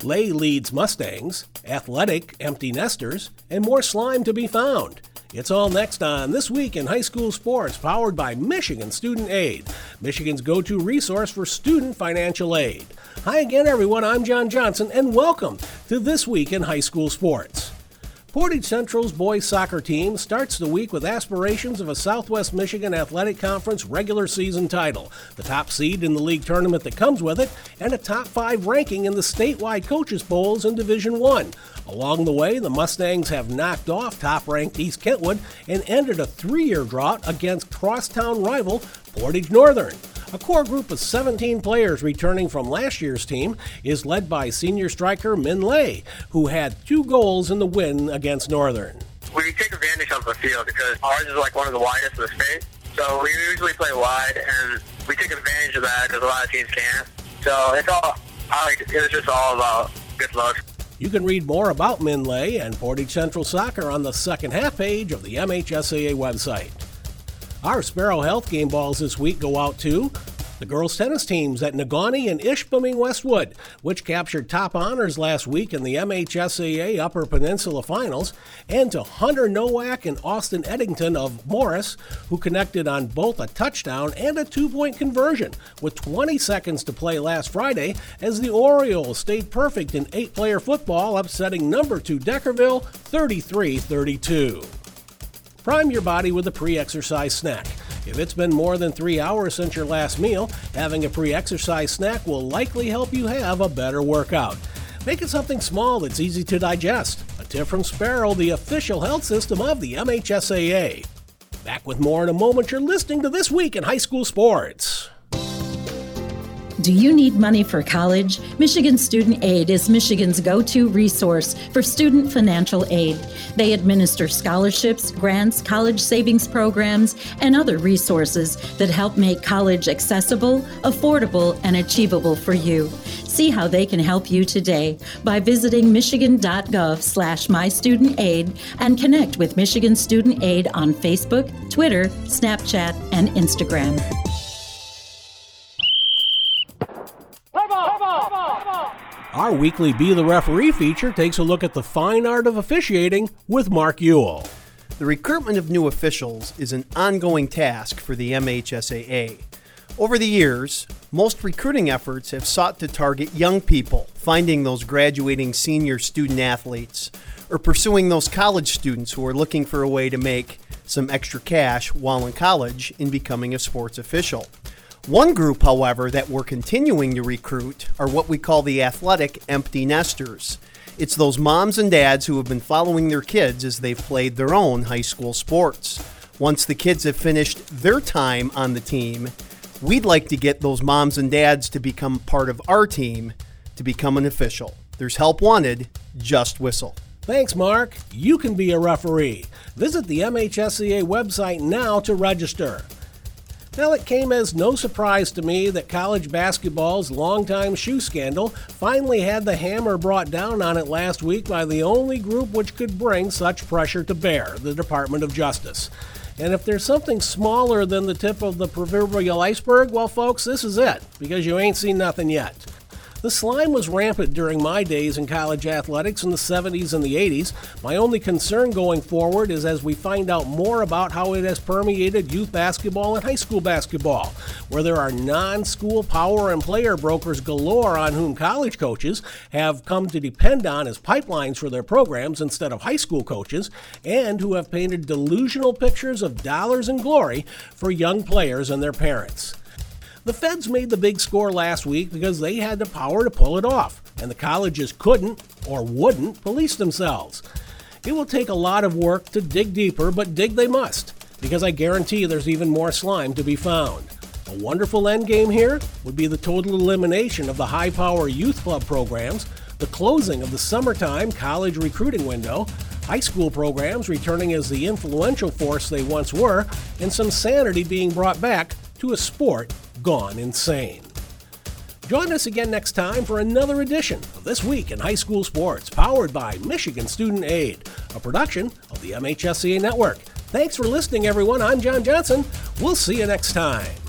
Lay leads Mustangs, Athletic empty nesters, and more slime to be found. It's all next on This Week in High School Sports, powered by Michigan Student Aid, Michigan's go-to resource for student financial aid. Hi again, everyone. I'm John Johnson, and welcome to This Week in High School Sports. Portage Central's boys soccer team starts the week with aspirations of a Southwest Michigan Athletic Conference regular season title, the top seed in the league tournament that comes with it, and a top 5 ranking in the statewide coaches polls in Division I. Along the way, the Mustangs have knocked off top-ranked East Kentwood and ended a 3-year drought against crosstown rival Portage Northern. A core group of 17 players returning from last year's team is led by senior striker Min Lay, who had 2 goals in the win against Northern. We take advantage of the field because ours is like one of the widest in the state. So we usually play wide, and we take advantage of that because a lot of teams can't. So it's just all about good luck. You can read more about Min Lay and Portage Central Soccer on the second half page of the MHSAA website. Our Sparrow Health game balls this week go out to the girls' tennis teams at Negaunee and Ishpeming Westwood, which captured top honors last week in the MHSAA Upper Peninsula Finals, and to Hunter Nowak and Austin Eddington of Morris, who connected on both a touchdown and a 2-point conversion with 20 seconds to play last Friday as the Orioles stayed perfect in 8-player football, upsetting number 2 Deckerville 33-32. Prime your body with a pre-exercise snack. If it's been more than 3 hours since your last meal, having a pre-exercise snack will likely help you have a better workout. Make it something small that's easy to digest. A tip from Sparrow, the official health system of the MHSAA. Back with more in a moment. You're listening to This Week in High School Sports. Do you need money for college? Michigan Student Aid is Michigan's go-to resource for student financial aid. They administer scholarships, grants, college savings programs, and other resources that help make college accessible, affordable, and achievable for you. See how they can help you today by visiting michigan.gov/mystudentaid and connect with Michigan Student Aid on Facebook, Twitter, Snapchat, and Instagram. Our weekly Be the Referee feature takes a look at the fine art of officiating with Mark Ewell. The recruitment of new officials is an ongoing task for the MHSAA. Over the years, most recruiting efforts have sought to target young people, finding those graduating senior student athletes, or pursuing those college students who are looking for a way to make some extra cash while in college in becoming a sports official. One group, however, that we're continuing to recruit are what we call the athletic empty nesters. It's those moms and dads who have been following their kids as they've played their own high school sports. Once the kids have finished their time on the team, we'd like to get those moms and dads to become part of our team to become an official. There's help wanted, just whistle. Thanks, Mark. You can be a referee. Visit the MHSAA website now to register. Well, it came as no surprise to me that college basketball's longtime shoe scandal finally had the hammer brought down on it last week by the only group which could bring such pressure to bear, the Department of Justice. And if there's something smaller than the tip of the proverbial iceberg, well, folks, this is it, because you ain't seen nothing yet. The slime was rampant during my days in college athletics in the 70s and the 80s. My only concern going forward is as we find out more about how it has permeated youth basketball and high school basketball, where there are non-school power and player brokers galore on whom college coaches have come to depend on as pipelines for their programs instead of high school coaches, and who have painted delusional pictures of dollars and glory for young players and their parents. The feds made the big score last week because they had the power to pull it off, and the colleges couldn't or wouldn't police themselves. It will take a lot of work to dig deeper, but dig they must, because I guarantee there's even more slime to be found. A wonderful endgame here would be the total elimination of the high-power youth club programs, the closing of the summertime college recruiting window, high school programs returning as the influential force they once were, and some sanity being brought back to a sport gone insane. Join us again next time for another edition of This Week in High School Sports, powered by Michigan Student Aid, a production of the MHSAA Network. Thanks for listening, everyone. I'm John Johnson. We'll see you next time.